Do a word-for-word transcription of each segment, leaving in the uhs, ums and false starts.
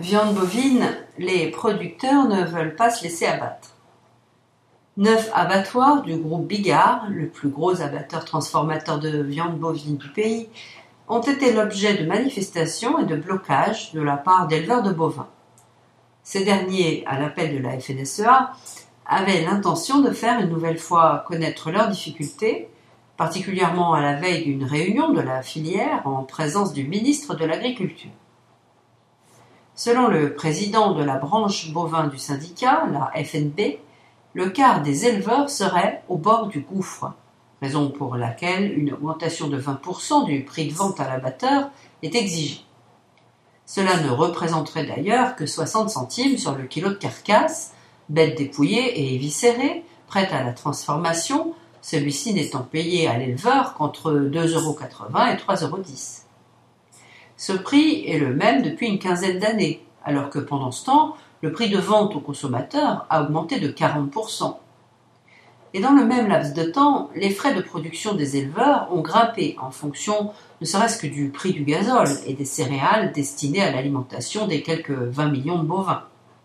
Viande bovine, les producteurs ne veulent pas se laisser abattre. Neuf abattoirs du groupe Bigard, le plus gros abatteur transformateur de viande bovine du pays, ont été l'objet de manifestations et de blocages de la part d'éleveurs de bovins. Ces derniers, à l'appel de la F N S E A, avaient l'intention de faire une nouvelle fois connaître leurs difficultés, particulièrement à la veille d'une réunion de la filière en présence du ministre de l'Agriculture. Selon le président de la branche bovin du syndicat, la F N B, le quart des éleveurs serait au bord du gouffre, raison pour laquelle une augmentation de vingt pour cent du prix de vente à l'abatteur est exigée. Cela ne représenterait d'ailleurs que soixante centimes sur le kilo de carcasse, bête dépouillée et éviscérée, prête à la transformation, celui-ci n'étant payé à l'éleveur qu'entre deux euros quatre-vingts et trois euros dix. Ce prix est le même depuis une quinzaine d'années, alors que pendant ce temps, le prix de vente aux consommateurs a augmenté de quarante pour cent. Et dans le même laps de temps, les frais de production des éleveurs ont grimpé en fonction ne serait-ce que du prix du gazole et des céréales destinées à l'alimentation des quelques vingt millions de bovins.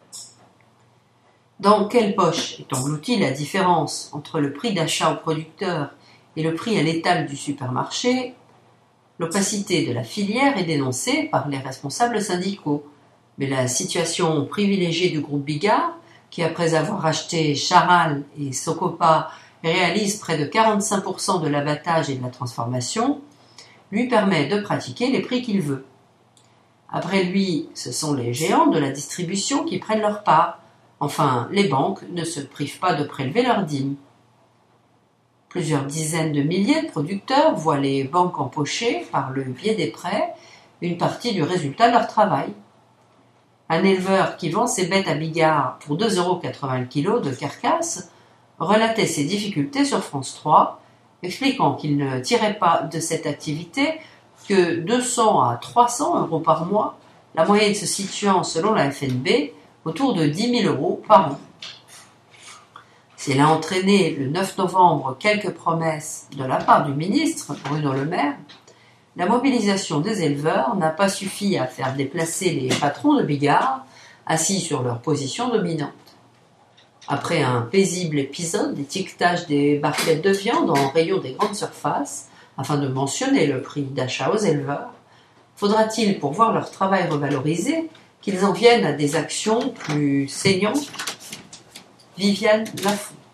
Dans quelle poche est engloutie la différence entre le prix d'achat au producteur et le prix à l'étal du supermarché? L'opacité de la filière est dénoncée par les responsables syndicaux, mais la situation privilégiée du groupe Bigard, qui après avoir acheté Charal et Socopa réalise près de quarante-cinq pour cent de l'abattage et de la transformation, lui permet de pratiquer les prix qu'il veut. Après lui, ce sont les géants de la distribution qui prennent leur part. Enfin, les banques ne se privent pas de prélever leurs dîmes. Plusieurs dizaines de milliers de producteurs voient les banques empocher, par le biais des prêts, une partie du résultat de leur travail. Un éleveur qui vend ses bêtes à Bigard pour deux euros quatre-vingts le kilo de carcasse relatait ses difficultés sur France trois, expliquant qu'il ne tirait pas de cette activité que deux cents à trois cents euros par mois, la moyenne se situant, selon la F N B, autour de dix mille euros par an. S'il a entraîné le neuf novembre quelques promesses de la part du ministre Bruno Le Maire, la mobilisation des éleveurs n'a pas suffi à faire déplacer les patrons de Bigard, assis sur leur position dominante. Après un paisible épisode d'étiquetage des barquettes de viande en rayon des grandes surfaces, afin de mentionner le prix d'achat aux éleveurs, faudra-t-il, pour voir leur travail revalorisé, qu'ils en viennent à des actions plus saignantes? Viviane Lafont.